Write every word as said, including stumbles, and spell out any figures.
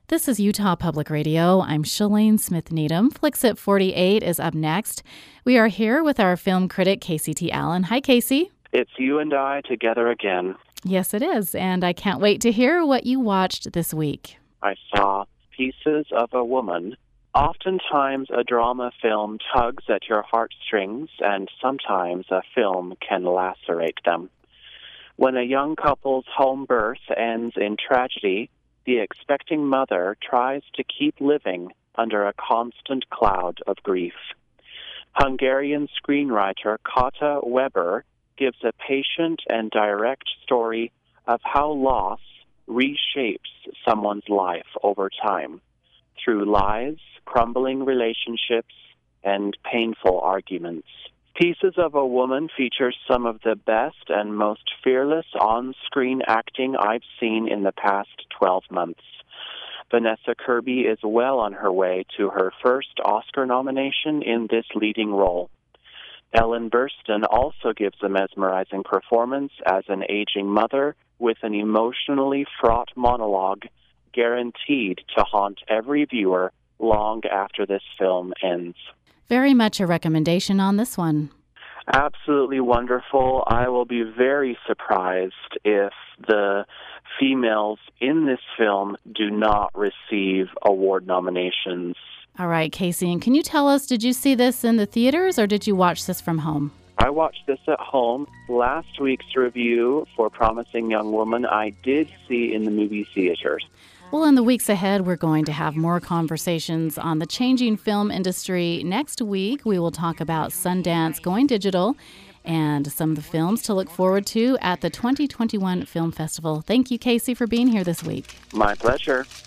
This is Utah Public Radio. I'm Shalane Smith Needham. Flix at forty-eight is up next. We are here with our film critic, Casey T. Allen. Hi, Casey. It's you and I together again. Yes, it is, and I can't wait to hear what you watched this week. I saw Pieces of a Woman. Oftentimes, a drama film tugs at your heartstrings, and sometimes a film can lacerate them. When a young couple's home birth ends in tragedy, the expecting mother tries to keep living under a constant cloud of grief. Hungarian screenwriter Kata Weber gives a patient and direct story of how loss reshapes someone's life over time, through lies, crumbling relationships, and painful arguments. Pieces of a Woman features some of the best and most fearless on-screen acting I've seen in the past twelve months. Vanessa Kirby is well on her way to her first Oscar nomination in this leading role. Ellen Burstyn also gives a mesmerizing performance as an aging mother with an emotionally fraught monologue guaranteed to haunt every viewer long after this film ends. Very much a recommendation on this one. Absolutely wonderful. I will be very surprised if the females in this film do not receive award nominations. All right, Casey, and can you tell us, did you see this in the theaters or did you watch this from home? I watched this at home. Last week's review for Promising Young Woman, I did see in the movie theaters. Well, in the weeks ahead, we're going to have more conversations on the changing film industry. Next week, we will talk about Sundance going digital and some of the films to look forward to at the twenty twenty-one Film Festival. Thank you, Casey, for being here this week. My pleasure.